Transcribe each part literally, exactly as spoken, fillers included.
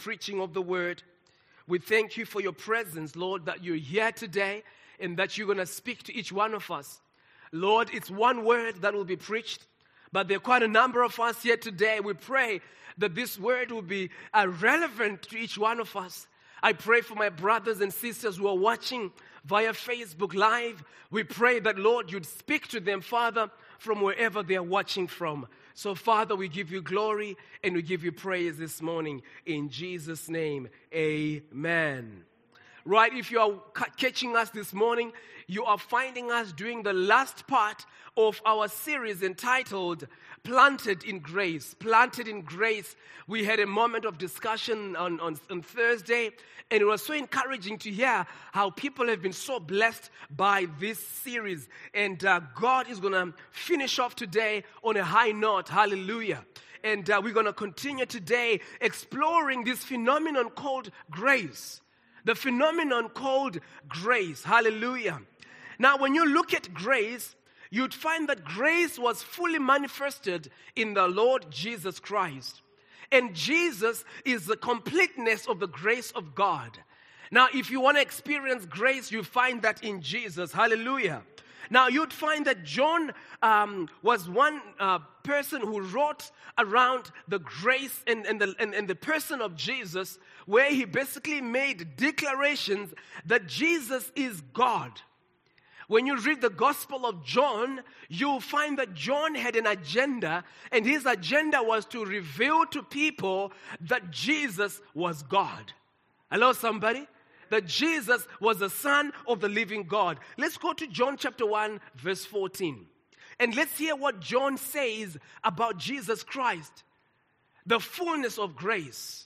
preaching of the word. We thank you for your presence, Lord, that you're here today and that you're going to speak to each one of us. Lord, it's one word that will be preached, but there are quite a number of us here today. We pray that this word will be uh, relevant to each one of us. I pray for my brothers and sisters who are watching via Facebook Live. We pray that, Lord, you'd speak to them, Father, from wherever they are watching from. So, Father, we give you glory and we give you praise this morning. In Jesus' name, amen. Right, if you are catching us this morning, you are finding us doing the last part of our series entitled Planted in Grace. Planted in Grace. We had a moment of discussion on, on, on Thursday, and it was so encouraging to hear how people have been so blessed by this series. And uh, God is going to finish off today on a high note. Hallelujah. And uh, we're going to continue today exploring this phenomenon called grace. The phenomenon called grace. Hallelujah. Now, when you look at grace, you'd find that grace was fully manifested in the Lord Jesus Christ. And Jesus is the completeness of the grace of God. Now, if you want to experience grace, you find that in Jesus. Hallelujah. Now, you'd find that John um, was one uh, person who wrote around the grace and, and, the, and, and the person of Jesus, where he basically made declarations that Jesus is God. When you read the Gospel of John, you'll find that John had an agenda, and his agenda was to reveal to people that Jesus was God. Hello, somebody? That Jesus was the Son of the living God. Let's go to John chapter one, verse fourteen. And let's hear what John says about Jesus Christ, the fullness of grace.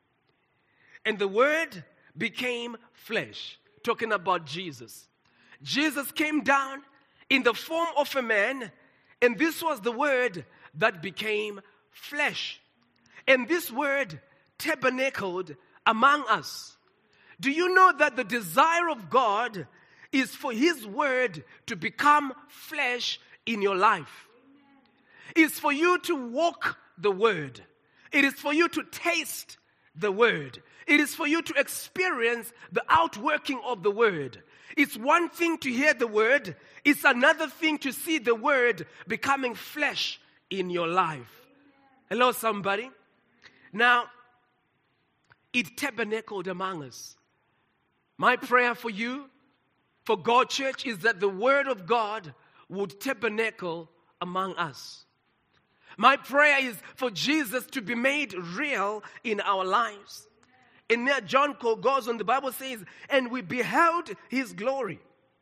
And the Word became flesh, talking about Jesus. Jesus came down in the form of a man, and this was the Word that became flesh. And this Word tabernacled among us. Do you know that the desire of God is for His Word to become flesh in your life? It's for you to walk the Word. It is for you to taste the Word. It is for you to experience the outworking of the Word. It's one thing to hear the Word. It's another thing to see the Word becoming flesh in your life. Hello, somebody. Now, it tabernacled among us. My prayer for you, for God Church, is that the Word of God would tabernacle among us. My prayer is for Jesus to be made real in our lives. And there John goes on, the Bible says, and we beheld His glory.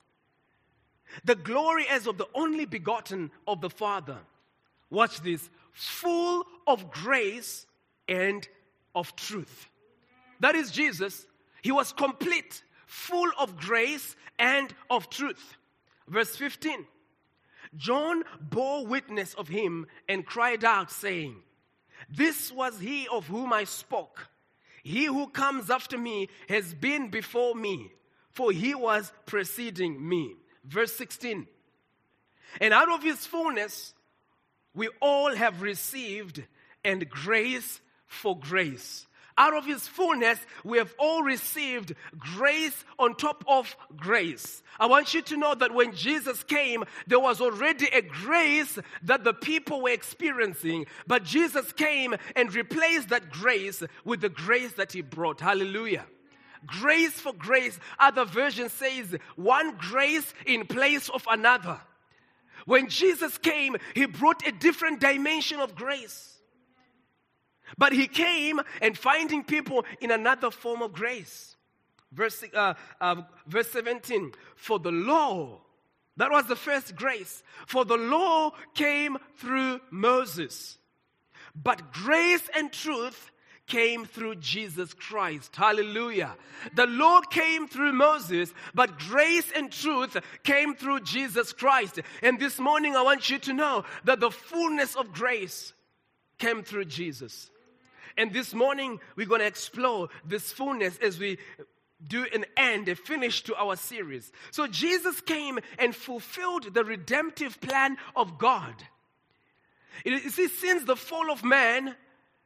The glory as of the only begotten of the Father. Watch this. Full of grace and of truth. That is Jesus. He was complete, full of grace and of truth. Verse fifteen. John bore witness of Him and cried out, saying, this was He of whom I spoke. He who comes after me has been before me, for He was preceding me. Verse sixteen. And out of His fullness we all have received, and grace for grace. Out of His fullness, we have all received grace on top of grace. I want you to know that when Jesus came, there was already a grace that the people were experiencing. But Jesus came and replaced that grace with the grace that He brought. Hallelujah. Grace for grace. Other version says one grace in place of another. When Jesus came, He brought a different dimension of grace. But He came and finding people in another form of grace. Verse, uh, uh, verse seventeen. For the law, that was the first grace. For the law came through Moses. But grace and truth came through Jesus Christ. Hallelujah. The law came through Moses, but grace and truth came through Jesus Christ. And this morning I want you to know that the fullness of grace came through Jesus. And this morning, we're going to explore this fullness as we do an end, a finish to our series. So Jesus came and fulfilled the redemptive plan of God. You see, since the fall of man,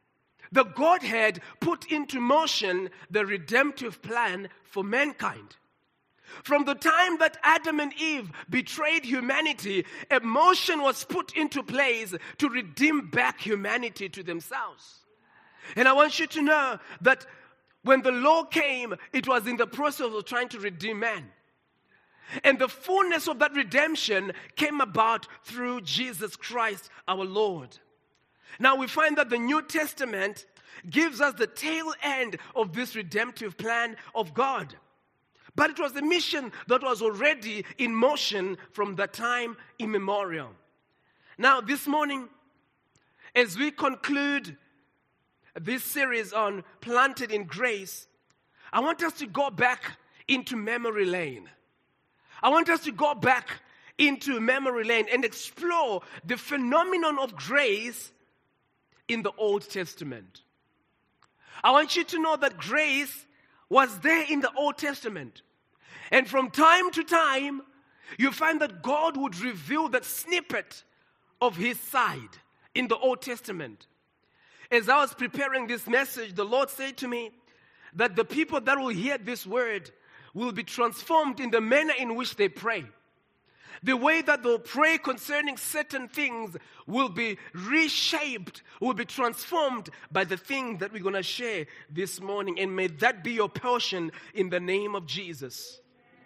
the Godhead put into motion the redemptive plan for mankind. From the time that Adam and Eve betrayed humanity, a motion was put into place to redeem back humanity to themselves. And I want you to know that when the law came, it was in the process of trying to redeem man. And the fullness of that redemption came about through Jesus Christ our Lord. Now we find that the New Testament gives us the tail end of this redemptive plan of God. But it was a mission that was already in motion from the time immemorial. Now this morning, as we conclude this series on Planted in Grace, I want us to go back into memory lane. I want us to go back into memory lane and explore the phenomenon of grace in the Old Testament. I want you to know that grace was there in the Old Testament. And from time to time, you find that God would reveal that snippet of His side in the Old Testament. As I was preparing this message, the Lord said to me that the people that will hear this word will be transformed in the manner in which they pray. The way that they'll pray concerning certain things will be reshaped, will be transformed by the thing that we're going to share this morning. And may that be your portion in the name of Jesus.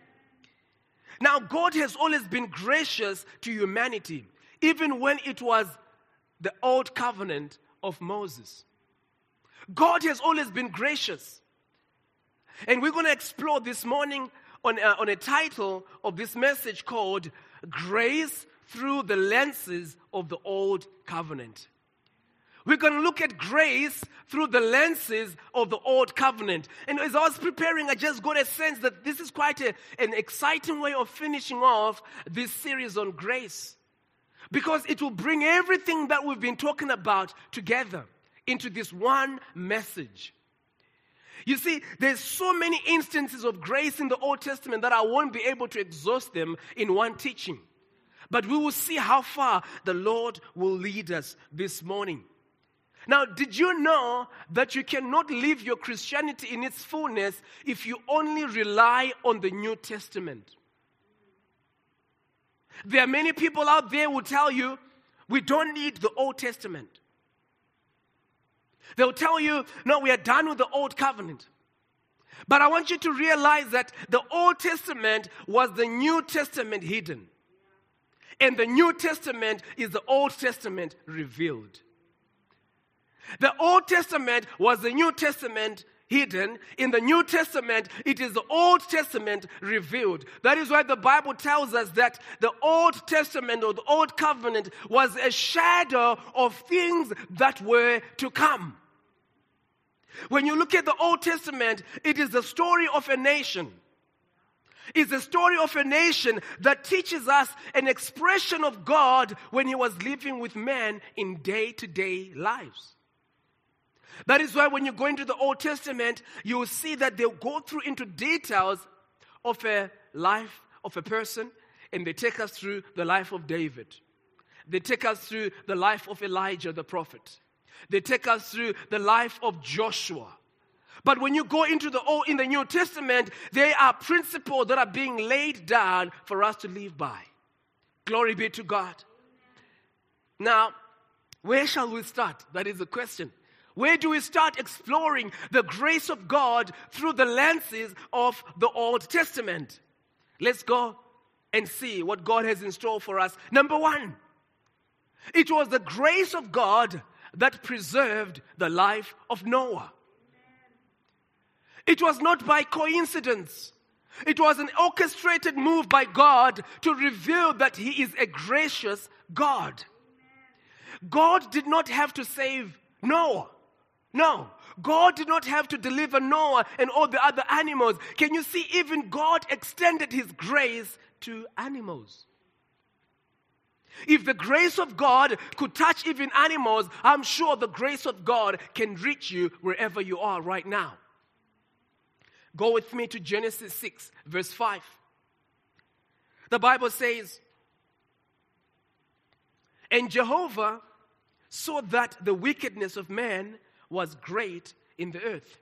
Now, God has always been gracious to humanity, even when it was the old covenant of Moses. God has always been gracious. And we're going to explore this morning on a, on a title of this message called Grace Through the Lenses of the Old Covenant. We're going to look at grace through the lenses of the Old Covenant. And as I was preparing, I just got a sense that this is quite a, an exciting way of finishing off this series on grace. Because it will bring everything that we've been talking about together into this one message. You see, there's so many instances of grace in the Old Testament that I won't be able to exhaust them in one teaching. But we will see how far the Lord will lead us this morning. Now, did you know that you cannot live your Christianity in its fullness if you only rely on the New Testament? There are many people out there who tell you, we don't need the Old Testament. They'll tell you, no, we are done with the Old Covenant. But I want you to realize that the Old Testament was the New Testament hidden. And the New Testament is the Old Testament revealed. The Old Testament was the New Testament hidden. In the New Testament, it is the Old Testament revealed. That is why the Bible tells us that the Old Testament or the Old Covenant was a shadow of things that were to come. When you look at the Old Testament, it is the story of a nation. It's the story of a nation that teaches us an expression of God when He was living with men in day-to-day lives. That is why when you go into the Old Testament, you will see that they'll go through into details of a life of a person, and they take us through the life of David. They take us through the life of Elijah the prophet. They take us through the life of Joshua. But when you go into the Old, in the New Testament, there are principles that are being laid down for us to live by. Glory be to God. Now, where shall we start? That is the question. Where do we start exploring the grace of God through the lenses of the Old Testament? Let's go and see what God has in store for us. Number one, it was the grace of God that preserved the life of Noah. It was not by coincidence. It was an orchestrated move by God to reveal that He is a gracious God. God did not have to save Noah. No, God did not have to deliver Noah and all the other animals. Can you see, even God extended His grace to animals. If the grace of God could touch even animals, I'm sure the grace of God can reach you wherever you are right now. Go with me to Genesis six, verse five. The Bible says, "And Jehovah saw that the wickedness of man was great in the earth.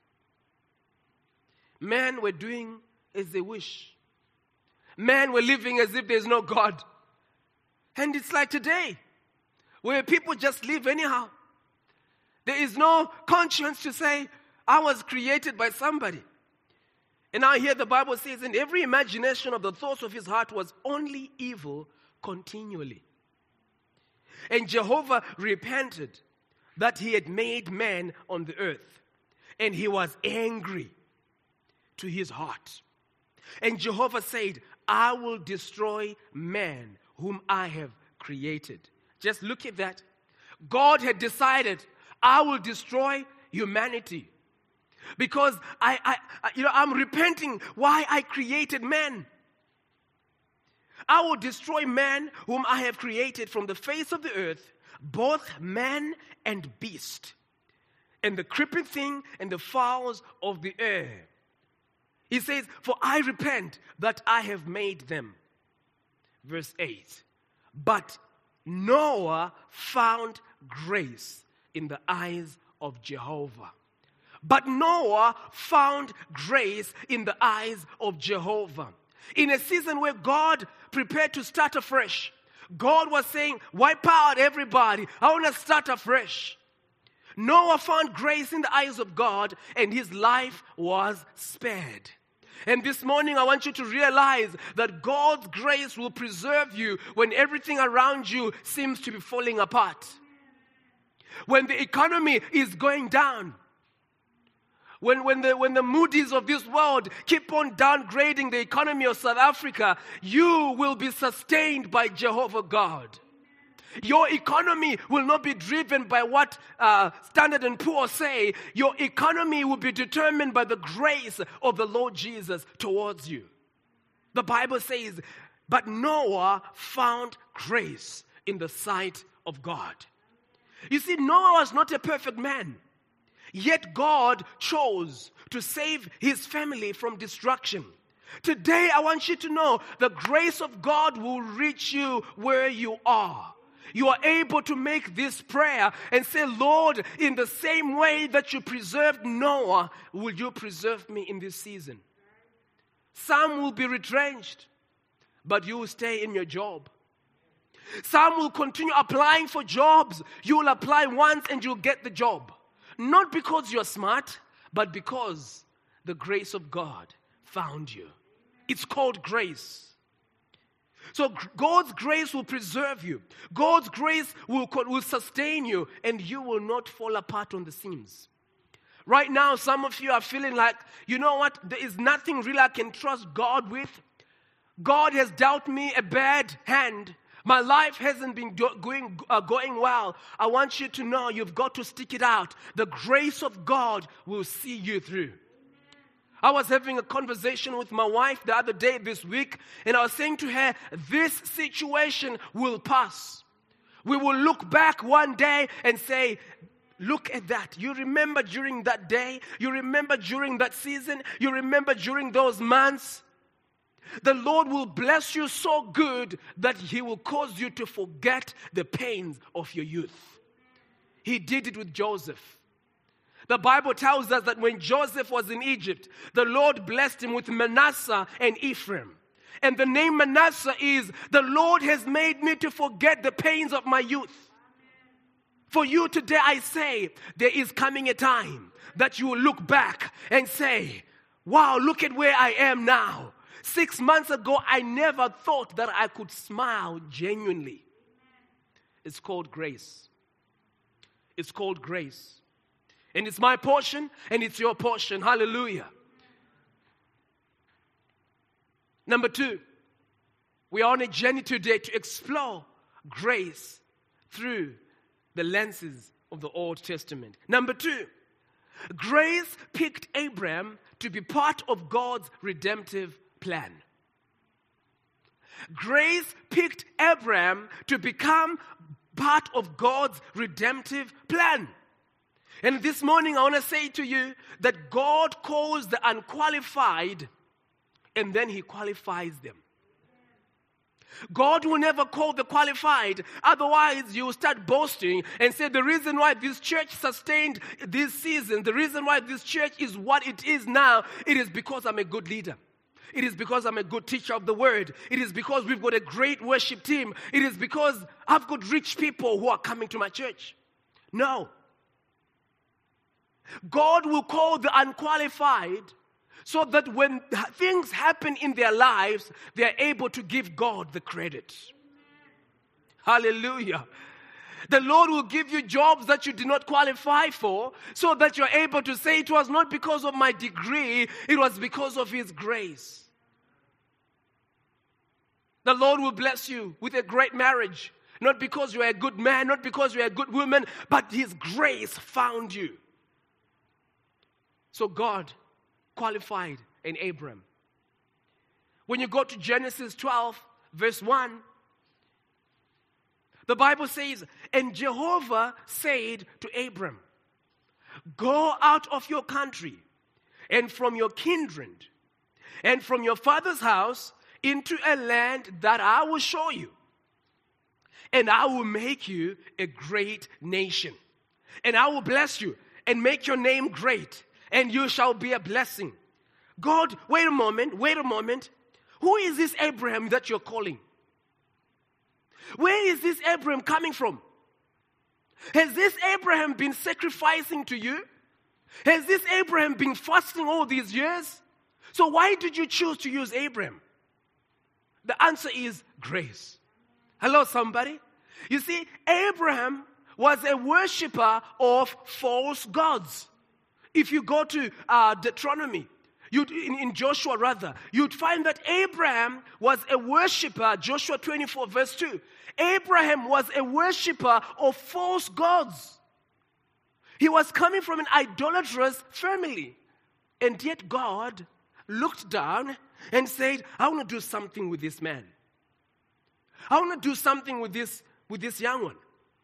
Men were doing as they wish. Men were living as if there's no God. And it's like today, where people just live anyhow. There is no conscience to say, I was created by somebody. And now here the Bible says, and every imagination of the thoughts of his heart was only evil continually. And Jehovah repented that he had made man on the earth. And he was angry to his heart. And Jehovah said, I will destroy man whom I have created. Just look at that. God had decided, I will destroy humanity. Because I, I, you know, I'm repenting why I created man. I will destroy man whom I have created from the face of the earth, both man and beast, and the creeping thing and the fowls of the air. He says, for I repent that I have made them. Verse eight. But Noah found grace in the eyes of Jehovah. But Noah found grace in the eyes of Jehovah. In a season where God prepared to start afresh, God was saying, wipe out everybody. I want to start afresh. Noah found grace in the eyes of God, and his life was spared. And this morning I want you to realize that God's grace will preserve you when everything around you seems to be falling apart. When the economy is going down. When, when, the, when the Moody's of this world keep on downgrading the economy of South Africa, you will be sustained by Jehovah God. Your economy will not be driven by what uh, Standard and Poor say. Your economy will be determined by the grace of the Lord Jesus towards you. The Bible says, but Noah found grace in the sight of God. You see, Noah was not a perfect man. Yet God chose to save his family from destruction. Today, I want you to know the grace of God will reach you where you are. You are able to make this prayer and say, Lord, in the same way that you preserved Noah, will you preserve me in this season? Some will be retrenched, but you will stay in your job. Some will continue applying for jobs. You will apply once and you'll get the job. Not because you're smart, but because the grace of God found you. It's called grace. So God's grace will preserve you. God's grace will, will sustain you, and you will not fall apart on the seams. Right now, some of you are feeling like, you know what, there is nothing really I can trust God with. God has dealt me a bad hand. My life hasn't been do- going, uh, going well. I want you to know you've got to stick it out. The grace of God will see you through. I was having a conversation with my wife the other day this week, and I was saying to her, this situation will pass. We will look back one day and say, look at that. You remember during that day? You remember during that season? You remember during those months? The Lord will bless you so good that He will cause you to forget the pains of your youth. He did it with Joseph. The Bible tells us that when Joseph was in Egypt, the Lord blessed him with Manasseh and Ephraim. And the name Manasseh is, the Lord has made me to forget the pains of my youth. For you today I say, there is coming a time that you will look back and say, wow, look at where I am now. Six months ago, I never thought that I could smile genuinely. It's called grace. It's called grace. And it's my portion, and it's your portion. Hallelujah. Number two, we are on a journey today to explore grace through the lenses of the Old Testament. Number two, grace picked Abraham to be part of God's redemptive plan. Grace picked Abraham to become part of God's redemptive plan. And this morning I want to say to you that God calls the unqualified and then He qualifies them. God will never call the qualified. Otherwise, you will start boasting and say, the reason why this church sustained this season, the reason why this church is what it is now, it is because I'm a good leader. It is because I'm a good teacher of the word. It is because we've got a great worship team. It is because I've got rich people who are coming to my church. No. God will call the unqualified so that when things happen in their lives, they are able to give God the credit. Hallelujah. The Lord will give you jobs that you did not qualify for so that you're able to say, it was not because of my degree, it was because of His grace. The Lord will bless you with a great marriage, not because you're a good man, not because you're a good woman, but His grace found you. So God qualified in Abram. When you go to Genesis twelve, verse one, the Bible says, and Jehovah said to Abram, go out of your country and from your kindred and from your father's house into a land that I will show you. And I will make you a great nation. And I will bless you and make your name great. And you shall be a blessing. God, wait a moment, wait a moment. Who is this Abraham that you're calling? Where is this Abraham coming from? Has this Abraham been sacrificing to you? Has this Abraham been fasting all these years? So why did you choose to use Abraham? The answer is grace. Hello, somebody. You see, Abraham was a worshiper of false gods. If you go to uh, Deuteronomy, you'd, in, in Joshua rather, you'd find that Abraham was a worshiper, Joshua twenty-four verse two. Abraham was a worshiper of false gods. He was coming from an idolatrous family. And yet God looked down and said, I want to do something with this man. I want to do something with this, with this young one.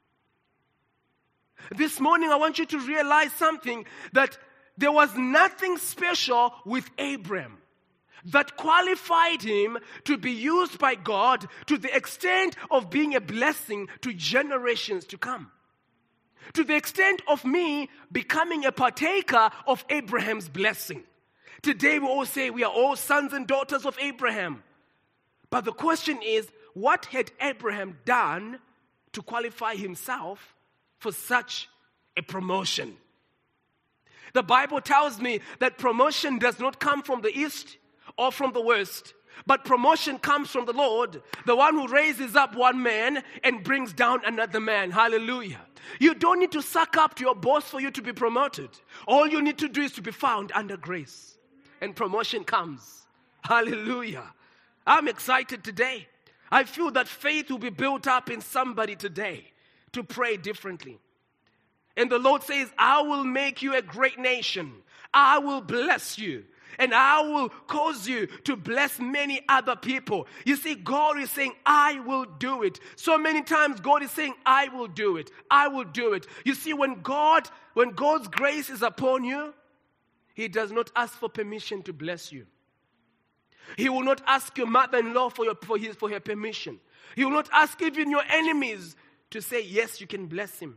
This morning, I want you to realize something, that there was nothing special with Abraham that qualified him to be used by God to the extent of being a blessing to generations to come. To the extent of me becoming a partaker of Abraham's blessing. Today we all say we are all sons and daughters of Abraham. But the question is, what had Abraham done to qualify himself for such a promotion? The Bible tells me that promotion does not come from the east or from the west, but promotion comes from the Lord, the one who raises up one man and brings down another man. Hallelujah. You don't need to suck up to your boss for you to be promoted. All you need to do is to be found under grace, and promotion comes. Hallelujah. I'm excited today. I feel that faith will be built up in somebody today to pray differently. And the Lord says, I will make you a great nation. I will bless you. And I will cause you to bless many other people. You see, God is saying, I will do it. So many times God is saying, I will do it. I will do it. You see, when God, when God's grace is upon you, He does not ask for permission to bless you. He will not ask your mother-in-law for, your, for, his, for her permission. He will not ask even your enemies to say, yes, you can bless him.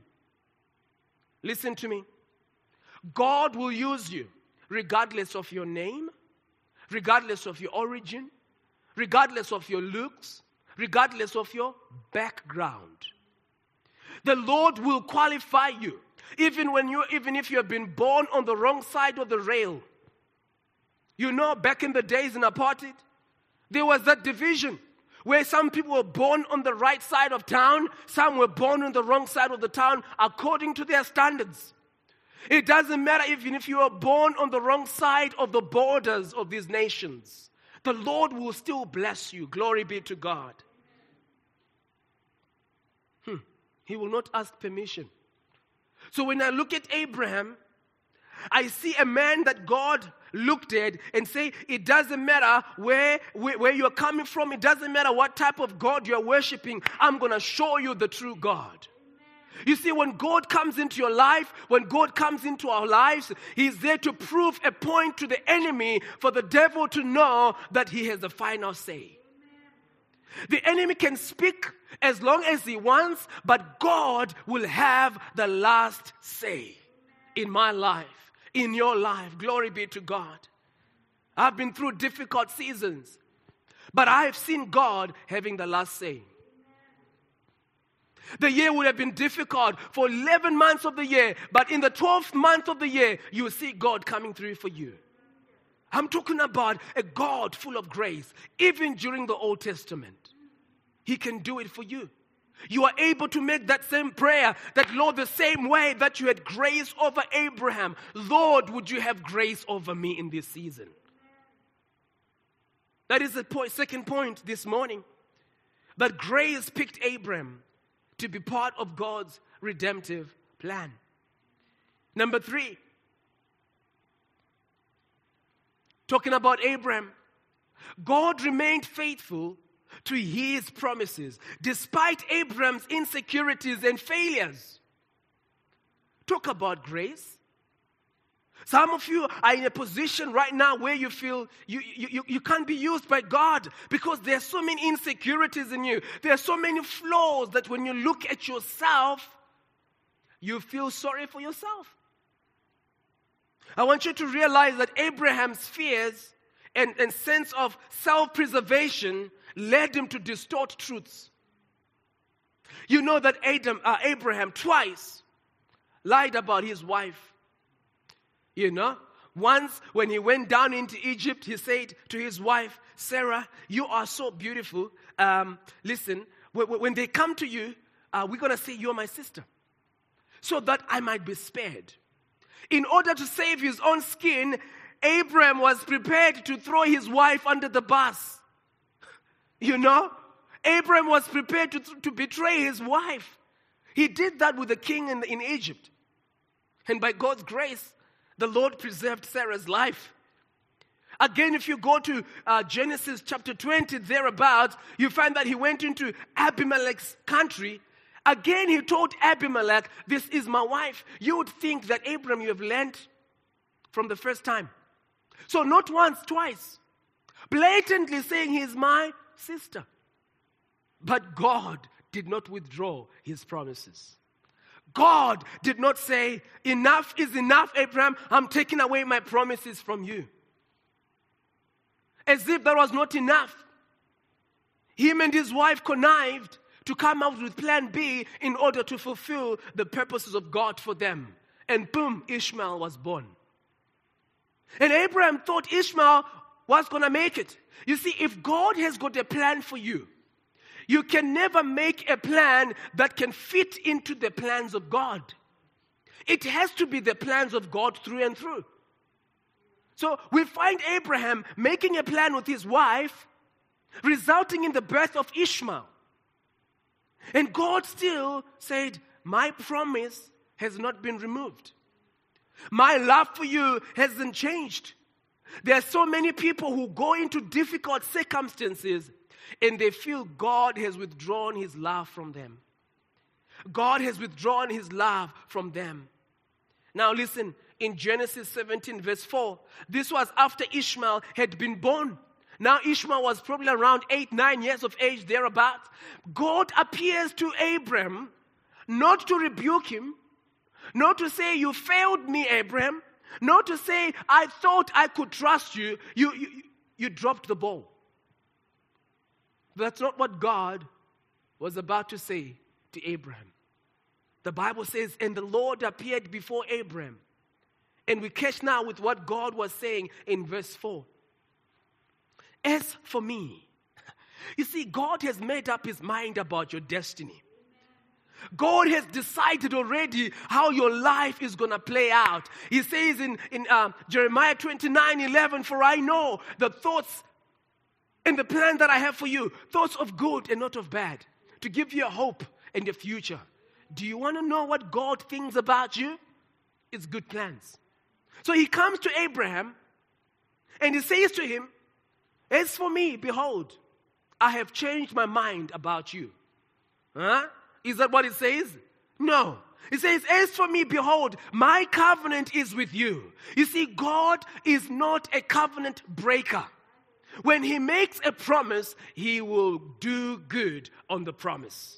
Listen to me. God will use you regardless of your name, regardless of your origin, regardless of your looks, regardless of your background. The Lord will qualify you, even when you, even if you have been born on the wrong side of the rail. You know, back in the days in apartheid, there was that division where some people were born on the right side of town, some were born on the wrong side of the town according to their standards. It doesn't matter even if you are born on the wrong side of the borders of these nations. The Lord will still bless you. Glory be to God. Hmm. He will not ask permission. So when I look at Abraham, I see a man that God looked at and say, it doesn't matter where, where, where you're coming from. It doesn't matter what type of God you're worshiping. I'm going to show you the true God. You see, when God comes into your life, when God comes into our lives, He's there to prove a point to the enemy for the devil to know that he has the final say. The enemy can speak as long as he wants, but God will have the last say in my life, in your life. Glory be to God. I've been through difficult seasons, but I've seen God having the last say. The year would have been difficult for eleven months of the year, but in the twelfth month of the year, you will see God coming through for you. I'm talking about a God full of grace. Even during the Old Testament, He can do it for you. You are able to make that same prayer, that Lord, the same way that you had grace over Abraham, Lord, would you have grace over me in this season? That is the point, second point this morning. That grace picked Abraham to be part of God's redemptive plan. Number three, talking about Abraham, God remained faithful to His promises despite Abraham's insecurities and failures. Talk about grace. Some of you are in a position right now where you feel you, you, you can't be used by God because there are so many insecurities in you. There are so many flaws that when you look at yourself, you feel sorry for yourself. I want you to realize that Abraham's fears and, and sense of self-preservation led him to distort truths. You know that Adam, uh, Abraham twice lied about his wife. You know, once when he went down into Egypt, he said to his wife, Sarah, you are so beautiful. Um, listen, when, when they come to you, uh, we're going to say you're my sister, so that I might be spared. In order to save his own skin, Abraham was prepared to throw his wife under the bus. You know, Abraham was prepared to, to betray his wife. He did that with the king in, in Egypt. And by God's grace, the Lord preserved Sarah's life. Again, if you go to uh, Genesis chapter twenty, thereabouts, you find that he went into Abimelech's country. Again, he told Abimelech, this is my wife. You would think that Abraham, you have learned from the first time. So not once, twice. Blatantly saying he is my sister. But God did not withdraw His promises. God did not say, enough is enough, Abraham. I'm taking away my promises from you. As if that was not enough. Him and his wife connived to come out with plan B in order to fulfill the purposes of God for them. And boom, Ishmael was born. And Abraham thought Ishmael was going to make it. You see, if God has got a plan for you, you can never make a plan that can fit into the plans of God. It has to be the plans of God through and through. So we find Abraham making a plan with his wife, resulting in the birth of Ishmael. And God still said, my promise has not been removed. My love for you hasn't changed. There are so many people who go into difficult circumstances and they feel God has withdrawn His love from them. God has withdrawn His love from them. Now listen, in Genesis seventeen verse four, this was after Ishmael had been born. Now Ishmael was probably around eight, nine years of age, thereabouts. God appears to Abraham, not to rebuke him, not to say, you failed me, Abraham, not to say, I thought I could trust you, you, you, you dropped the ball. That's not what God was about to say to Abraham. The Bible says, and the Lord appeared before Abraham. And we catch now with what God was saying in verse four. As for me, you see, God has made up His mind about your destiny. God has decided already how your life is going to play out. He says in, in uh, Jeremiah twenty-nine eleven, for I know the thoughts and the plan that I have for you, thoughts of good and not of bad, to give you a hope and a future. Do you want to know what God thinks about you? It's good plans. So He comes to Abraham and He says to him, as for me, behold, I have changed my mind about you. Huh? Is that what it says? No. It says, as for me, behold, my covenant is with you. You see, God is not a covenant breaker. When he makes a promise, he will do good on the promise.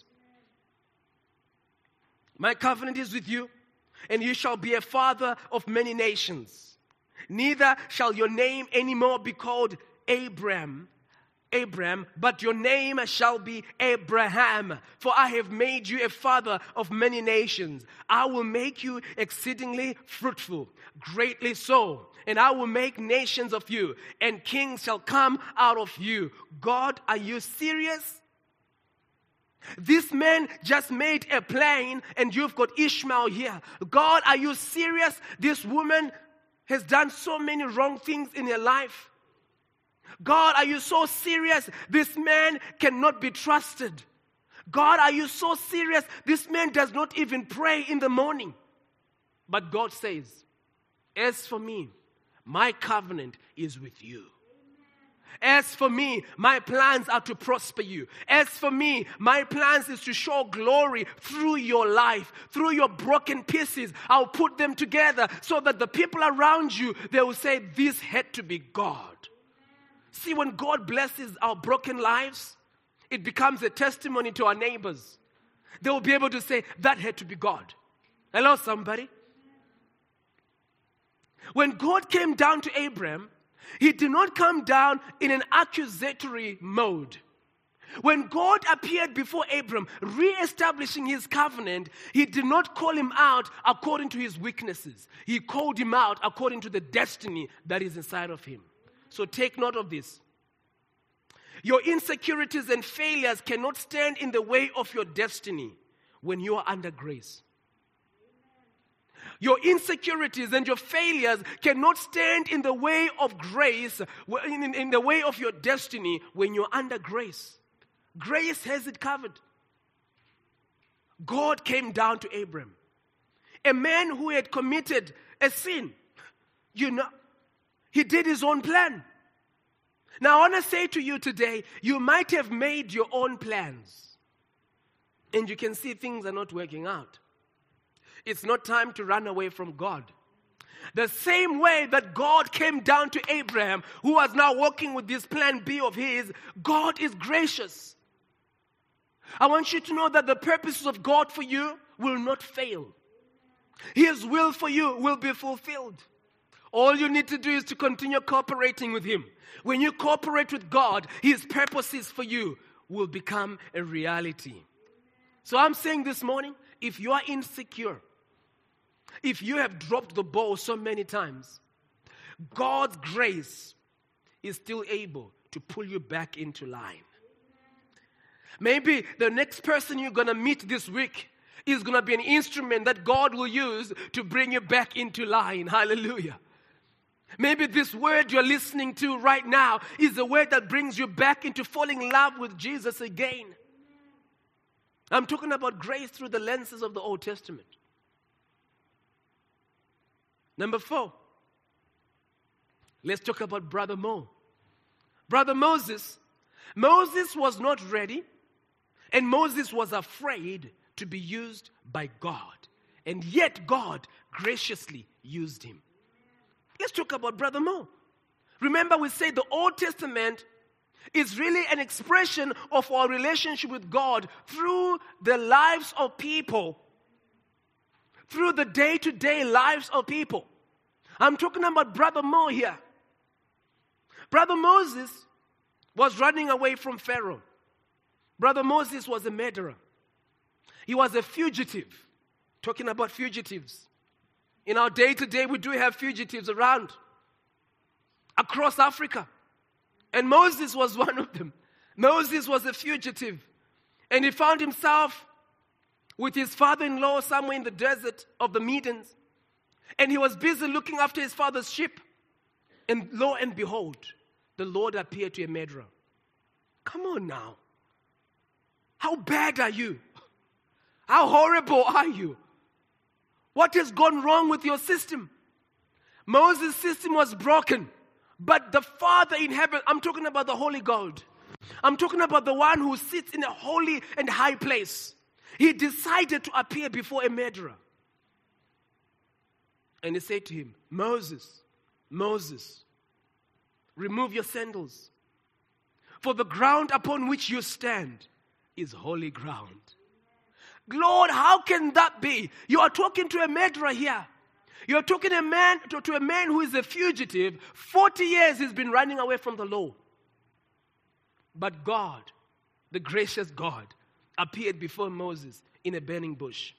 My covenant is with you, and you shall be a father of many nations. Neither shall your name anymore be called Abram, Abram, but your name shall be Abraham. For I have made you a father of many nations. I will make you exceedingly fruitful, greatly so. And I will make nations of you, and kings shall come out of you. God, are you serious? This man just made a plane, and you've got Ishmael here. God, are you serious? This woman has done so many wrong things in her life. God, are you so serious? This man cannot be trusted. God, are you so serious? This man does not even pray in the morning. But God says, as for me, my covenant is with you. As for me, my plans are to prosper you. As for me, my plans is to show glory through your life, through your broken pieces. I'll put them together so that the people around you, they will say, this had to be God. See, when God blesses our broken lives, it becomes a testimony to our neighbors. They will be able to say, that had to be God. Hello, somebody? When God came down to Abraham, he did not come down in an accusatory mode. When God appeared before Abraham, re-establishing his covenant, he did not call him out according to his weaknesses. He called him out according to the destiny that is inside of him. So take note of this. Your insecurities and failures cannot stand in the way of your destiny when you are under grace. Your insecurities and your failures cannot stand in the way of grace, in, in the way of your destiny when you're under grace. Grace has it covered. God came down to Abram, a man who had committed a sin. You know, he did his own plan. Now, I want to say to you today, you might have made your own plans, and you can see things are not working out. It's not time to run away from God. The same way that God came down to Abraham, who was now working with this plan B of his, God is gracious. I want you to know that the purposes of God for you will not fail. His will for you will be fulfilled. All you need to do is to continue cooperating with Him. When you cooperate with God, His purposes for you will become a reality. So I'm saying this morning, if you are insecure, if you have dropped the ball so many times, God's grace is still able to pull you back into line. Maybe the next person you're going to meet this week is going to be an instrument that God will use to bring you back into line. Hallelujah. Maybe this word you're listening to right now is a word that brings you back into falling in love with Jesus again. I'm talking about grace through the lenses of the Old Testament. Number four, let's talk about Brother Mo. Brother Moses, Moses was not ready, and Moses was afraid to be used by God. And yet God graciously used him. Let's talk about Brother Mo. Remember, we said the Old Testament is really an expression of our relationship with God through the lives of people, through the day-to-day lives of people. I'm talking about Brother Mo here. Brother Moses was running away from Pharaoh. Brother Moses was a murderer. He was a fugitive. Talking about fugitives. In our day-to-day, we do have fugitives around, across Africa. And Moses was one of them. Moses was a fugitive. And he found himself with his father-in-law somewhere in the desert of the Medians. And he was busy looking after his father's sheep. And lo and behold, the Lord appeared to a murderer. Come on now. How bad are you? How horrible are you? What has gone wrong with your system? Moses' system was broken. But the Father in heaven, I'm talking about the Holy God. I'm talking about the one who sits in a holy and high place. He decided to appear before a murderer. And he said to him, Moses, Moses, remove your sandals, For the ground upon which you stand is holy ground. Lord, how can that be? You are talking to a murderer here. You are talking a man, to, to a man who is a fugitive. forty years he's been running away from the law. But God, the gracious God, appeared before Moses in a burning bush.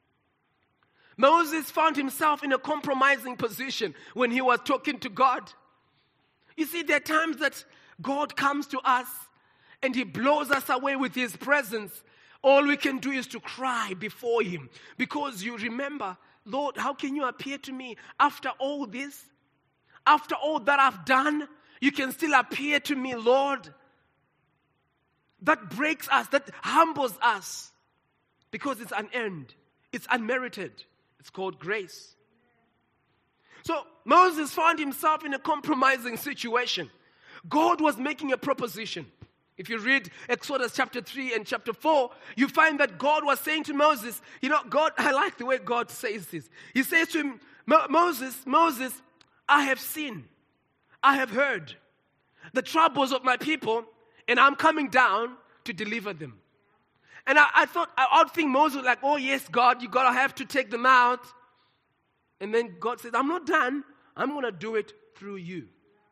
Moses found himself in a compromising position when he was talking to God. You see, there are times that God comes to us and he blows us away with his presence. All we can do is to cry before him, because you remember, Lord, how can you appear to me after all this? After all that I've done, you can still appear to me, Lord. That breaks us, that humbles us, because it's unearned, it's unmerited. It's called grace. So Moses found himself in a compromising situation. God was making a proposition. If you read Exodus chapter three and chapter four, you find that God was saying to Moses, you know, God, I like the way God says this. He says to him, Mo- Moses, Moses, I have seen, I have heard the troubles of my people, and I'm coming down to deliver them. And I, I thought, I would think Moses was like, oh yes, God, you gotta have to take them out. And then God says, I'm not done. I'm gonna do it through you.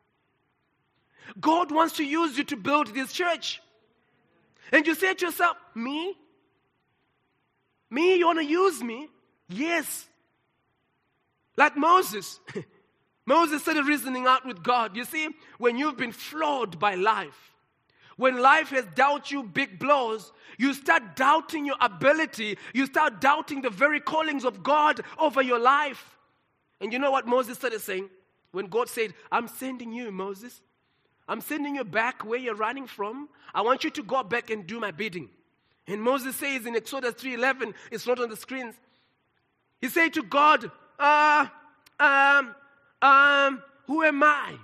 God wants to use you to build this church. And you say to yourself, me? Me, you wanna use me? Yes. Like Moses. Moses started reasoning out with God. You see, when you've been flawed by life, when life has dealt you big blows, you start doubting your ability. You start doubting the very callings of God over your life. And you know what Moses started saying? When God said, I'm sending you, Moses. I'm sending you back where you're running from. I want you to go back and do my bidding. And Moses says in Exodus three eleven, it's not on the screens. He said to God, uh, um, um, who am I?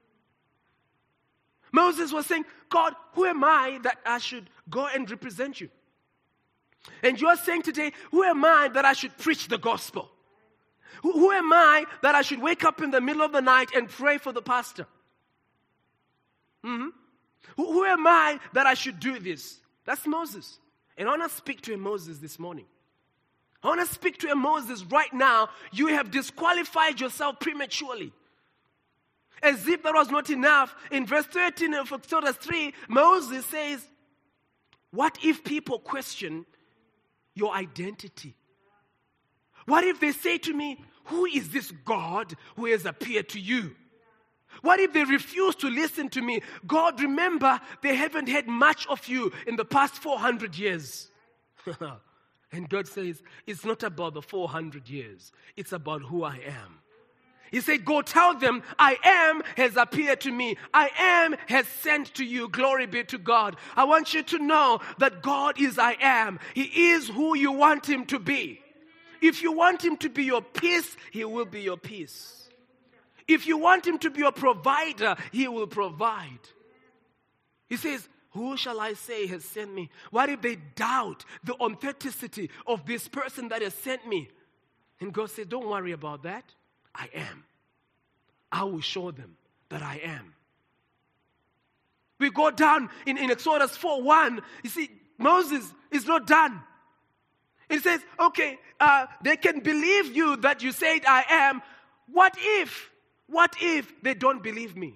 Moses was saying, God, who am I that I should go and represent you? And you're saying today, who am I that I should preach the gospel? Who, who am I that I should wake up in the middle of the night and pray for the pastor? Mm-hmm. Who, who am I that I should do this? That's Moses. And I want to speak to a Moses this morning. I want to speak to a Moses right now. You have disqualified yourself prematurely. As if that was not enough, in verse thirteen of Exodus three, Moses says, what if people question your identity? What if they say to me, who is this God who has appeared to you? What if they refuse to listen to me? God, remember, they haven't had much of you in the past four hundred years. And God says, it's not about the four hundred years. It's about who I am. He said, go tell them, I am has appeared to me. I am has sent to you. Glory be to God. I want you to know that God is I am. He is who you want him to be. If you want him to be your peace, he will be your peace. If you want him to be your provider, he will provide. He says, who shall I say has sent me? What if they doubt the authenticity of this person that has sent me? And God said, don't worry about that. I am. I will show them that I am. We go down in, in Exodus four one. You see, Moses is not done. He says, okay, uh, they can believe you that you said I am. What if, what if they don't believe me?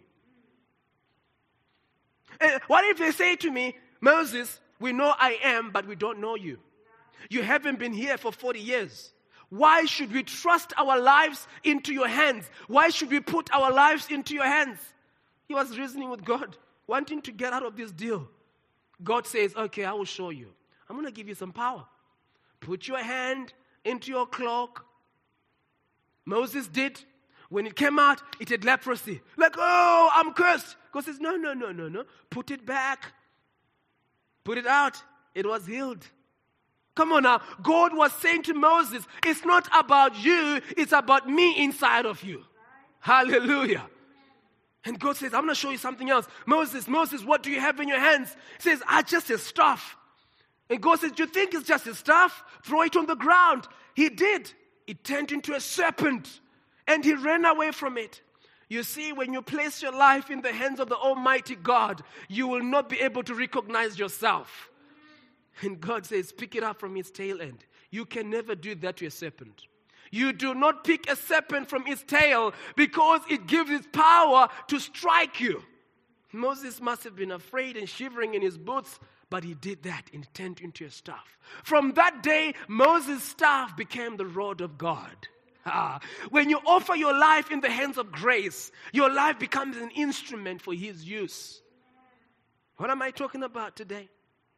Uh, what if they say to me, Moses, we know I am, but we don't know you. You haven't been here for forty years. Why should we trust our lives into your hands? Why should we put our lives into your hands? He was reasoning with God, wanting to get out of this deal. God says, okay, I will show you. I'm going to give you some power. Put your hand into your cloak. Moses did. When it came out, it had leprosy. Like, oh, I'm cursed. God says, no, no, no, no, no. Put it back. Put it out. It was healed. Come on now. God was saying to Moses, it's not about you, it's about me inside of you. Hallelujah. And God says, I'm going to show you something else. Moses, Moses, what do you have in your hands? He says, I just a staff. And God says, do you think it's just a staff? Throw it on the ground. He did. It turned into a serpent. And he ran away from it. You see, when you place your life in the hands of the Almighty God, you will not be able to recognize yourself. And God says, pick it up from its tail end. You can never do that to a serpent. You do not pick a serpent from its tail because it gives its power to strike you. Moses must have been afraid and shivering in his boots, but he did that and turned into a staff. From that day, Moses' staff became the rod of God. Ah, when you offer your life in the hands of grace, your life becomes an instrument for His use. What am I talking about today?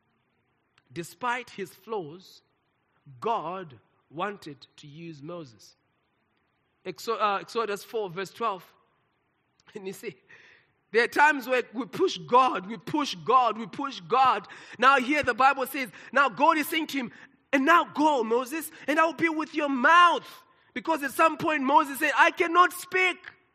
Despite his flaws, God wanted to use Moses. Exodus four, verse twelve. And you see, there are times where we push God, we push God, we push God. Now here the Bible says, now God is saying to him, and now go, Moses, and I will be with your mouth. Because at some point Moses said, I cannot speak.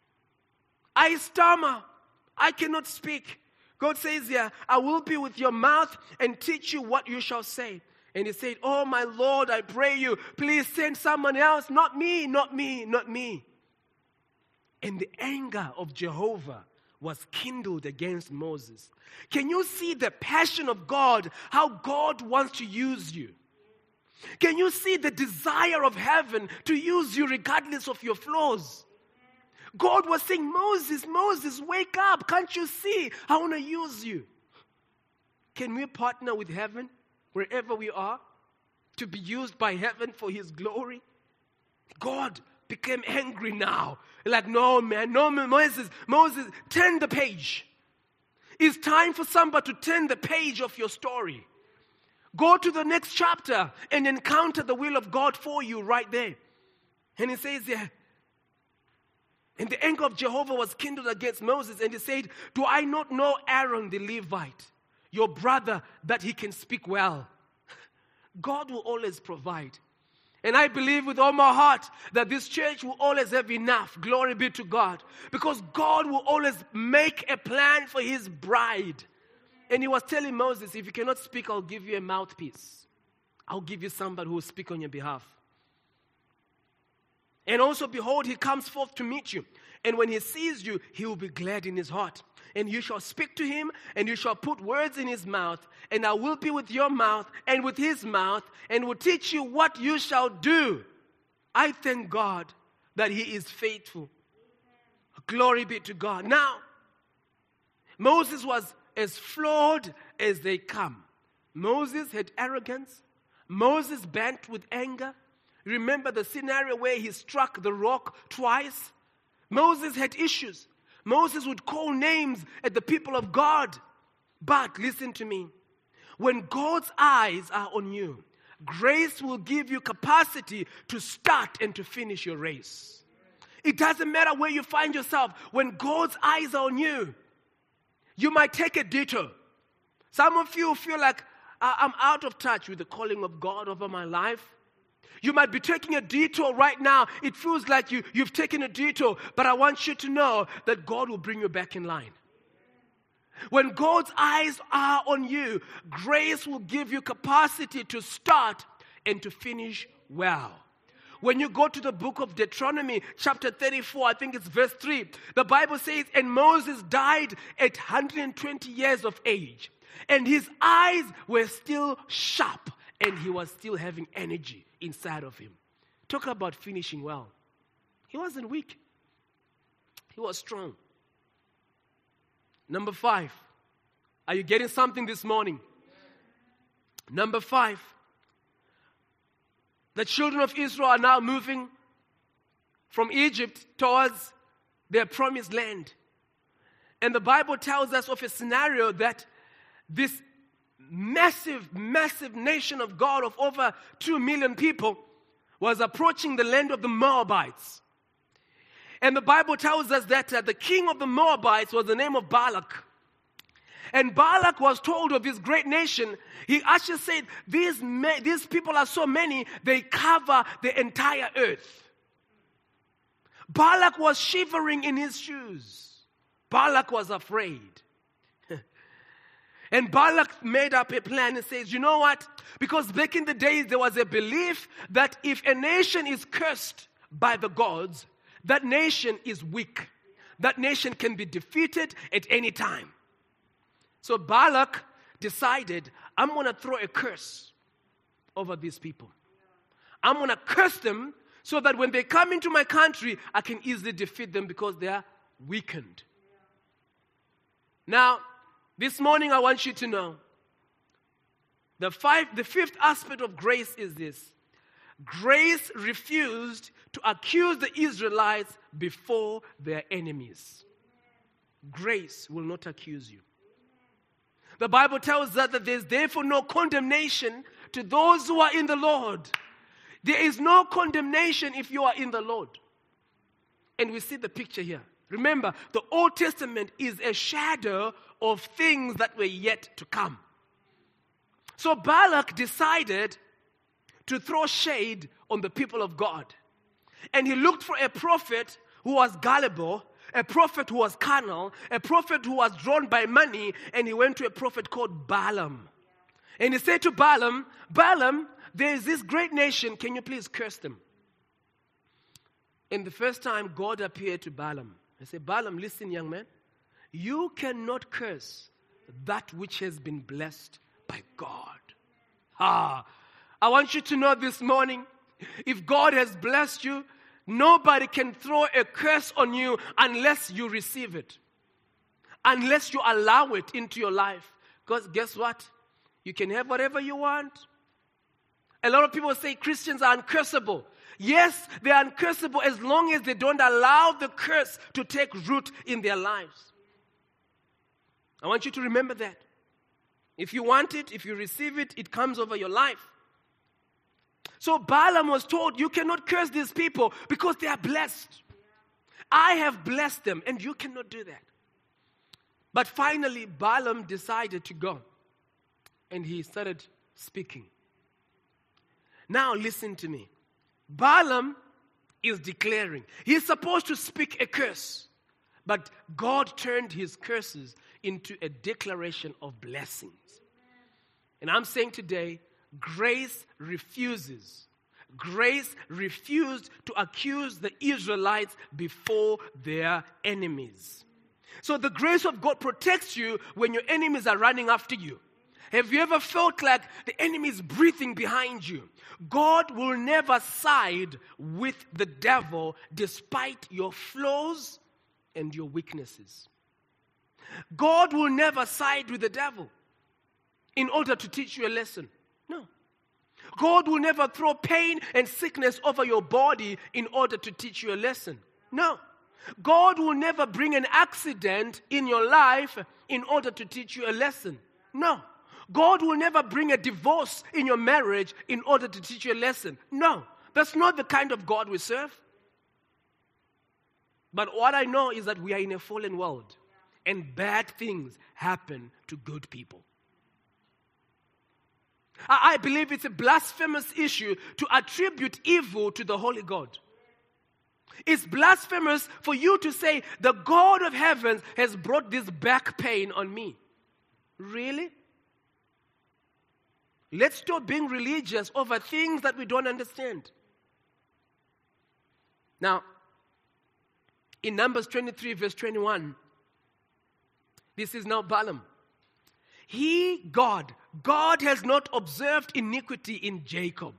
I stammer. I cannot speak. God says here, I will be with your mouth and teach you what you shall say. And he said, oh my Lord, I pray you, please send someone else. Not me, not me, not me. And the anger of Jehovah was kindled against Moses. Can you see the passion of God, how God wants to use you? Can you see the desire of heaven to use you regardless of your flaws? God was saying, Moses, Moses, wake up. Can't you see? I want to use you. Can we partner with heaven wherever we are to be used by heaven for His glory? God became angry now. Like, no, man, no, man, Moses, Moses, turn the page. It's time for somebody to turn the page of your story. Go to the next chapter and encounter the will of God for you right there. And he says there, and the anger of Jehovah was kindled against Moses, and he said, do I not know Aaron the Levite, your brother, that he can speak well? God will always provide. And I believe with all my heart that this church will always have enough. Glory be to God. Because God will always make a plan for His bride. And he was telling Moses, if you cannot speak, I'll give you a mouthpiece. I'll give you somebody who will speak on your behalf. And also, behold, he comes forth to meet you. And when he sees you, he will be glad in his heart. And you shall speak to him, and you shall put words in his mouth. And I will be with your mouth and with his mouth, and will teach you what you shall do. I thank God that He is faithful. Glory be to God. Now, Moses was as flawed as they come. Moses had arrogance. Moses bent with anger. Remember the scenario where he struck the rock twice? Moses had issues. Moses would call names at the people of God. But listen to me. When God's eyes are on you, grace will give you capacity to start and to finish your race. It doesn't matter where you find yourself. When God's eyes are on you, you might take a detour. Some of you feel like, I'm out of touch with the calling of God over my life. You might be taking a detour right now. It feels like you, you've taken a detour, but I want you to know that God will bring you back in line. When God's eyes are on you, grace will give you capacity to start and to finish well. When you go to the book of Deuteronomy, chapter thirty-four, I think it's verse three, the Bible says, and Moses died at one hundred twenty years of age, and his eyes were still sharp, and he was still having energy inside of him. Talk about finishing well. He wasn't weak. He was strong. Number five. Are you getting something this morning? Number five. The children of Israel are now moving from Egypt towards their promised land. And the Bible tells us of a scenario that this massive, massive nation of God of over two million people was approaching the land of the Moabites. And the Bible tells us that uh, the king of the Moabites was the name of Balak. And Balak was told of this great nation. He actually said, these, ma- these people are so many, they cover the entire earth. Balak was shivering in his shoes. Balak was afraid. And Balak made up a plan and says, you know what? Because back in the days, there was a belief that if a nation is cursed by the gods, that nation is weak. that nation can be defeated at any time. So Balak decided, I'm going to throw a curse over these people. I'm going to curse them so that when they come into my country, I can easily defeat them because they are weakened. Now, this morning I want you to know, the, five, the fifth aspect of grace is this. Grace refused to accuse the Israelites before their enemies. Grace will not accuse you. The Bible tells us that there is therefore no condemnation to those who are in the Lord. There is no condemnation if you are in the Lord. And we see the picture here. Remember, the Old Testament is a shadow of things that were yet to come. So Balak decided to throw shade on the people of God. And he looked for a prophet who was gullible, a prophet who was carnal, a prophet who was drawn by money, and he went to a prophet called Balaam. And he said to Balaam, Balaam, there is this great nation, can you please curse them? And the first time God appeared to Balaam, I said, Balaam, listen, young man, you cannot curse that which has been blessed by God. Ah, I want you to know this morning, if God has blessed you, nobody can throw a curse on you unless you receive it. Unless you allow it into your life. Because guess what? You can have whatever you want. A lot of people say Christians are uncursable. Yes, they are uncursable as long as they don't allow the curse to take root in their lives. I want you to remember that. If you want it, if you receive it, it comes over your life. So Balaam was told, you cannot curse these people because they are blessed. I have blessed them, and you cannot do that. But finally, Balaam decided to go, and he started speaking. Now listen to me. Balaam is declaring. He's supposed to speak a curse, but God turned his curses into a declaration of blessings. And I'm saying today, grace refuses. Grace refused to accuse the Israelites before their enemies. So the grace of God protects you when your enemies are running after you. Have you ever felt like the enemy is breathing behind you? God will never side with the devil despite your flaws and your weaknesses. God will never side with the devil in order to teach you a lesson. No. God will never throw pain and sickness over your body in order to teach you a lesson. No. God will never bring an accident in your life in order to teach you a lesson. No. God will never bring a divorce in your marriage in order to teach you a lesson. No. That's not the kind of God we serve. But what I know is that we are in a fallen world, and bad things happen to good people. I believe it's a blasphemous issue to attribute evil to the Holy God. It's blasphemous for you to say, the God of heavens has brought this back pain on me. Really? Let's stop being religious over things that we don't understand. Now, in Numbers twenty-three, verse twenty-one, this is now Balaam. He, God, God has not observed iniquity in Jacob.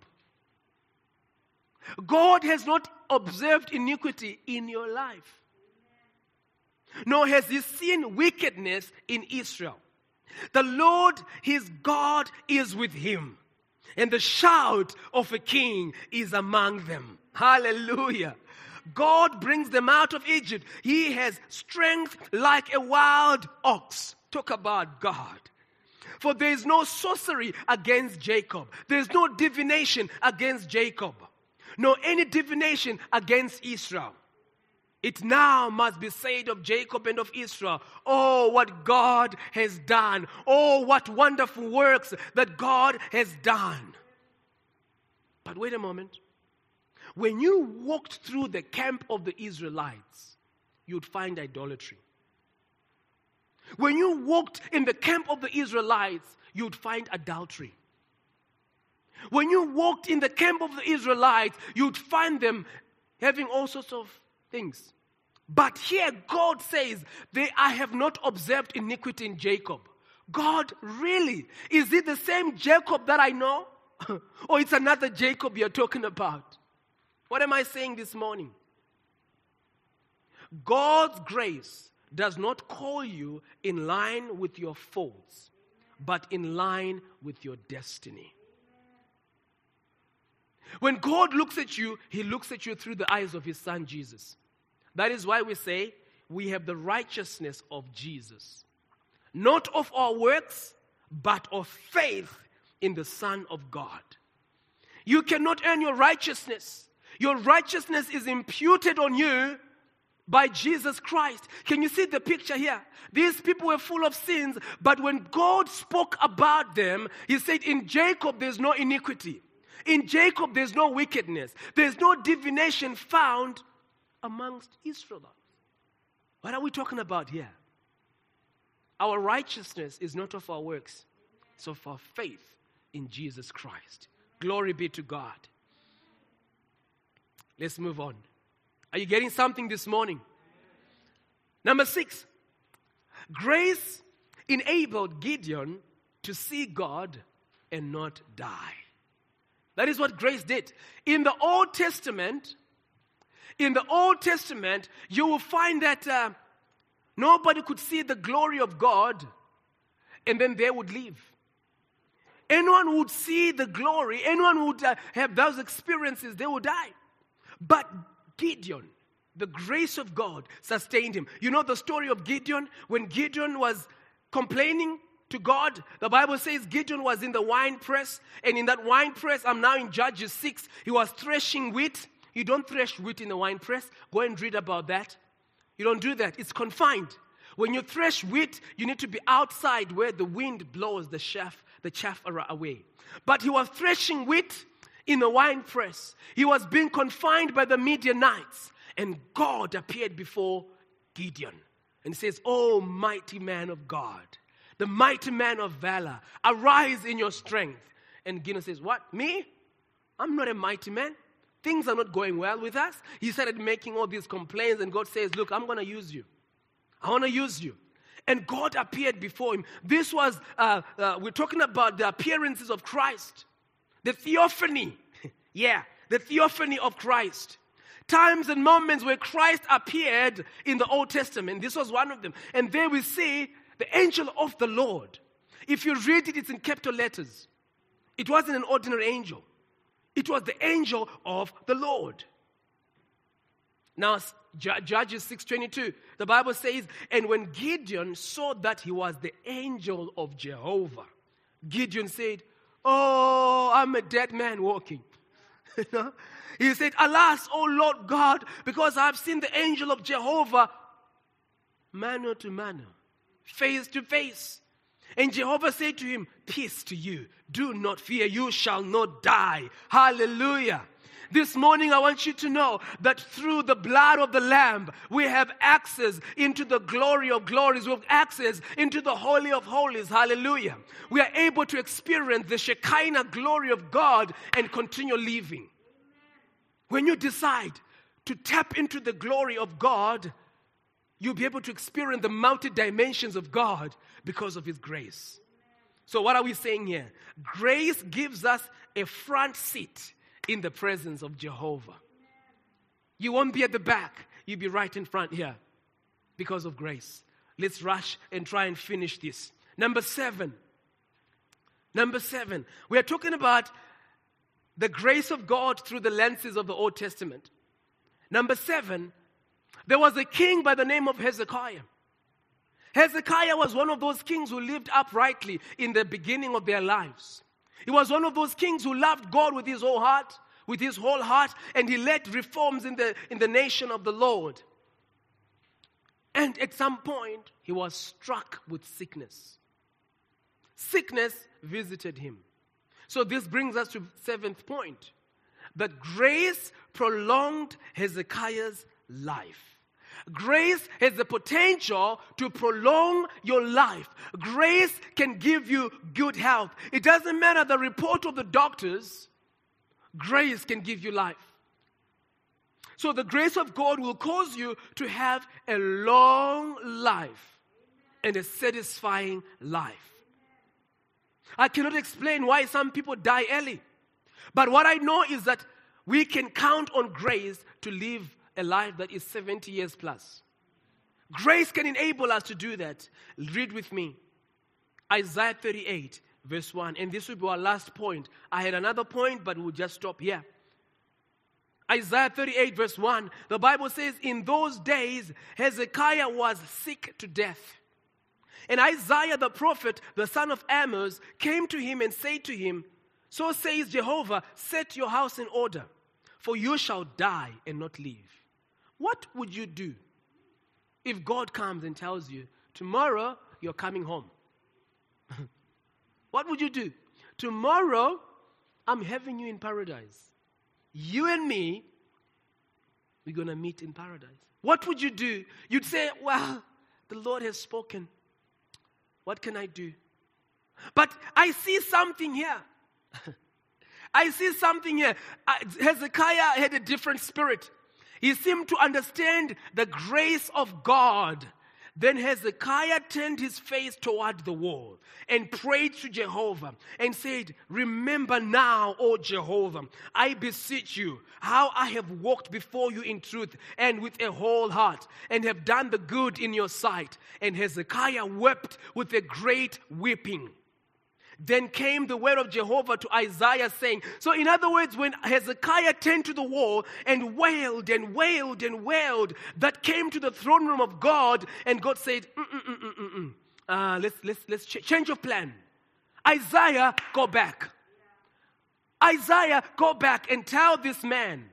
God has not observed iniquity in your life. Nor has he seen wickedness in Israel. The Lord, his God, is with him, and the shout of a king is among them. Hallelujah. God brings them out of Egypt. He has strength like a wild ox. Talk about God. For there is no sorcery against Jacob. There is no divination against Jacob. Nor any divination against Israel. It now must be said of Jacob and of Israel, oh, what God has done. Oh, what wonderful works that God has done. But wait a moment. When you walked through the camp of the Israelites, you'd find idolatry. When you walked in the camp of the Israelites, you'd find adultery. When you walked in the camp of the Israelites, you'd find them having all sorts of things. But here God says, they, I have not observed iniquity in Jacob. God, really? Is it the same Jacob that I know? Or it's another Jacob you're talking about? What am I saying this morning? God's grace does not call you in line with your faults, but in line with your destiny. When God looks at you, He looks at you through the eyes of His Son, Jesus. That is why we say we have the righteousness of Jesus. Not of our works, but of faith in the Son of God. You cannot earn your righteousness. Your righteousness is imputed on you by Jesus Christ. Can you see the picture here? These people were full of sins, but when God spoke about them, He said, in Jacob there's no iniquity. In Jacob there's no wickedness. There's no divination found amongst Israelites. What are we talking about here? Our righteousness is not of our works, it's of our faith in Jesus Christ. Glory be to God. Let's move on. Are you getting something this morning? Number six, grace enabled Gideon to see God and not die. That is what grace did. In the Old Testament, in the Old Testament, you will find that uh, nobody could see the glory of God and then they would leave. Anyone who would see the glory, anyone who would uh, have those experiences, they would die. But Gideon, the grace of God sustained him. You know the story of Gideon? When Gideon was complaining to God, the Bible says Gideon was in the wine press, and in that wine press, I'm now in Judges six, he was threshing wheat. You don't thresh wheat in the wine press. Go and read about that. You don't do that. It's confined. When you thresh wheat, you need to be outside where the wind blows the chaff, the chaff away. But he was threshing wheat in the wine press. He was being confined by the Midianites. And God appeared before Gideon. And he says, "Oh, mighty man of God, the mighty man of valor, arise in your strength." And Gideon says, "What? Me? I'm not a mighty man. Things are not going well with us." He started making all these complaints, and God says, "Look, I'm going to use you. I want to use you." And God appeared before him. This was, uh, uh, we're talking about the appearances of Christ. The theophany. yeah, the theophany of Christ. Times and moments where Christ appeared in the Old Testament. This was one of them. And there we see the angel of the Lord. If you read it, it's in capital letters. It wasn't an ordinary angel. It was the angel of the Lord. Now, Judges six twenty-two, the Bible says, "And when Gideon saw that he was the angel of Jehovah, Gideon said, 'Oh, I'm a dead man walking.'" You know? He said, "Alas, O Lord God, because I've seen the angel of Jehovah mano to mano, face to face." And Jehovah said to him, "Peace to you. Do not fear. You shall not die." Hallelujah. This morning I want you to know that through the blood of the Lamb, we have access into the glory of glories. We have access into the Holy of Holies. Hallelujah. We are able to experience the Shekinah glory of God and continue living. When you decide to tap into the glory of God, you'll be able to experience the multi-dimensions of God because of His grace. So what are we saying here? Grace gives us a front seat in the presence of Jehovah. You won't be at the back. You'll be right in front here because of grace. Let's rush and try and finish this. Number seven. Number seven. We are talking about the grace of God through the lenses of the Old Testament. Number seven. There was a king by the name of Hezekiah. Hezekiah was one of those kings who lived uprightly in the beginning of their lives. He was one of those kings who loved God with his whole heart, with his whole heart, and he led reforms in the, in the nation of the Lord. And at some point, he was struck with sickness. Sickness visited him. So this brings us to seventh point, that grace prolonged Hezekiah's life. Grace has the potential to prolong your life. Grace can give you good health. It doesn't matter the report of the doctors. Grace can give you life. So the grace of God will cause you to have a long life and a satisfying life. I cannot explain why some people die early. But what I know is that we can count on grace to live a life that is seventy years plus. Grace can enable us to do that. Read with me. Isaiah thirty-eight, verse one. And this will be our last point. I had another point, but we'll just stop here. Isaiah thirty-eight, verse one. The Bible says, in those days, Hezekiah was sick to death. And Isaiah the prophet, the son of Amos, came to him and said to him, so says Jehovah, set your house in order, for you shall die and not live. What would you do if God comes and tells you, tomorrow you're coming home? What would you do? Tomorrow, I'm having you in paradise. You and me, we're going to meet in paradise. What would you do? You'd say, well, the Lord has spoken. What can I do? But I see something here. I see something here. Uh, Hezekiah had a different spirit. He seemed to understand the grace of God. Then Hezekiah turned his face toward the wall and prayed to Jehovah and said, remember now, O Jehovah, I beseech you, how I have walked before you in truth and with a whole heart and have done the good in your sight. And Hezekiah wept with a great weeping. Then came the word of Jehovah to Isaiah saying, so in other words, when Hezekiah turned to the wall and wailed and wailed and wailed, that came to the throne room of God, and God said, mm, mm, mm, mm, mm. Uh, let's, let's, let's ch- change of plan. Isaiah, go back. Isaiah, go back and tell this man.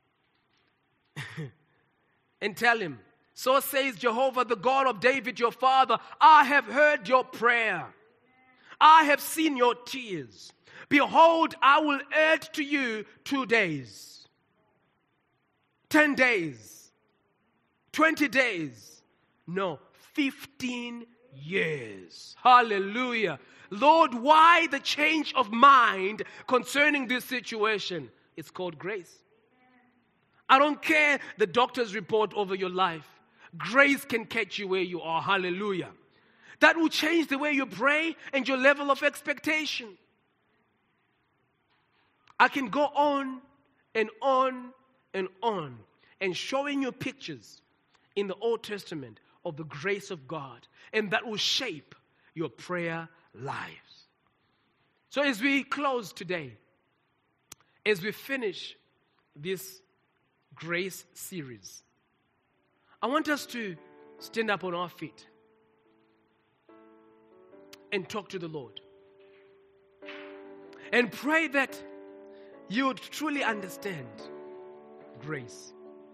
And tell him, so says Jehovah, the God of David, your father, I have heard your prayer. I have seen your tears. Behold, I will add to you two days, ten days, twenty days, no, fifteen years. Hallelujah. Lord, why the change of mind concerning this situation? It's called grace. I don't care the doctor's report over your life. Grace can catch you where you are. Hallelujah. That will change the way you pray and your level of expectation. I can go on and on and on and showing you pictures in the Old Testament of the grace of God, and that will shape your prayer lives. So as we close today, as we finish this grace series, I want us to stand up on our feet and talk to the Lord. And pray that you would truly understand grace.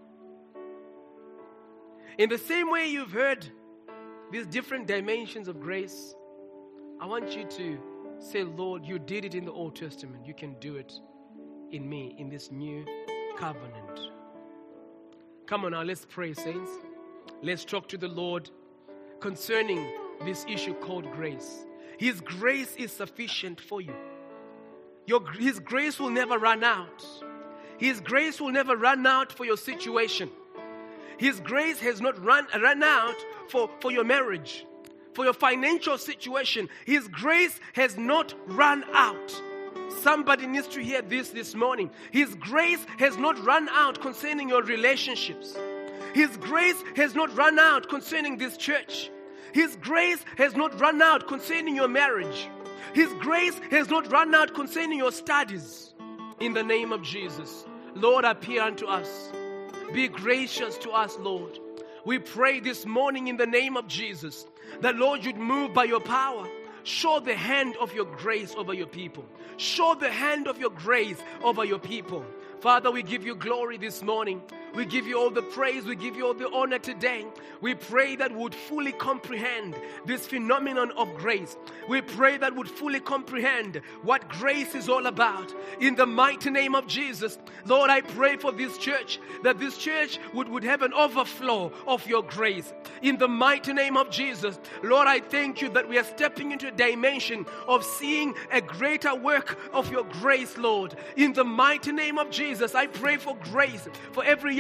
In the same way you've heard these different dimensions of grace, I want you to say, Lord, you did it in the Old Testament. You can do it in me, in this new covenant. Come on now, let's pray, saints. Let's talk to the Lord concerning this issue called grace. His grace is sufficient for you. Your, His grace will never run out. His grace will never run out for your situation. His grace has not run, run out for, for your marriage, for your financial situation. His grace has not run out. Somebody needs to hear this this morning. His grace has not run out concerning your relationships. His grace has not run out concerning this church. His grace has not run out concerning your marriage. His grace has not run out concerning your studies. In the name of Jesus, Lord, appear unto us. Be gracious to us, Lord. We pray this morning in the name of Jesus that, Lord, you'd move by your power. Show the hand of your grace over your people. Show the hand of your grace over your people. Father, we give you glory this morning. We give you all the praise. We give you all the honor today. We pray that we would fully comprehend this phenomenon of grace. We pray that we would fully comprehend what grace is all about. In the mighty name of Jesus, Lord, I pray for this church, that this church would, would have an overflow of your grace. In the mighty name of Jesus, Lord, I thank you that we are stepping into a dimension of seeing a greater work of your grace, Lord. In the mighty name of Jesus, I pray for grace for every young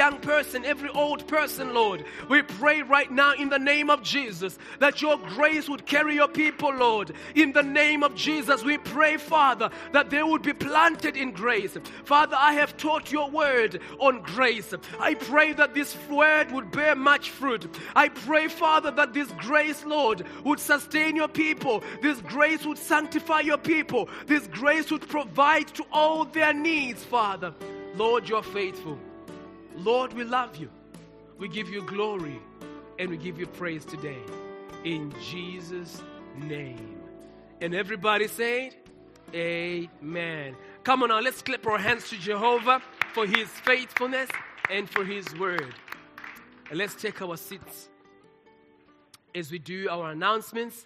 young person, every old person, Lord. We pray right now in the name of Jesus that your grace would carry your people, Lord. In the name of Jesus, we pray, Father, that they would be planted in grace. Father, I have taught your word on grace. I pray that this word would bear much fruit. I pray, Father, that this grace, Lord, would sustain your people. This grace would sanctify your people. This grace would provide to all their needs, Father. Lord, you're faithful. Lord, we love you. We give you glory and we give you praise today. In Jesus' name. And everybody say, amen. Come on now, let's clap our hands to Jehovah for his faithfulness and for his word. And let's take our seats as we do our announcements.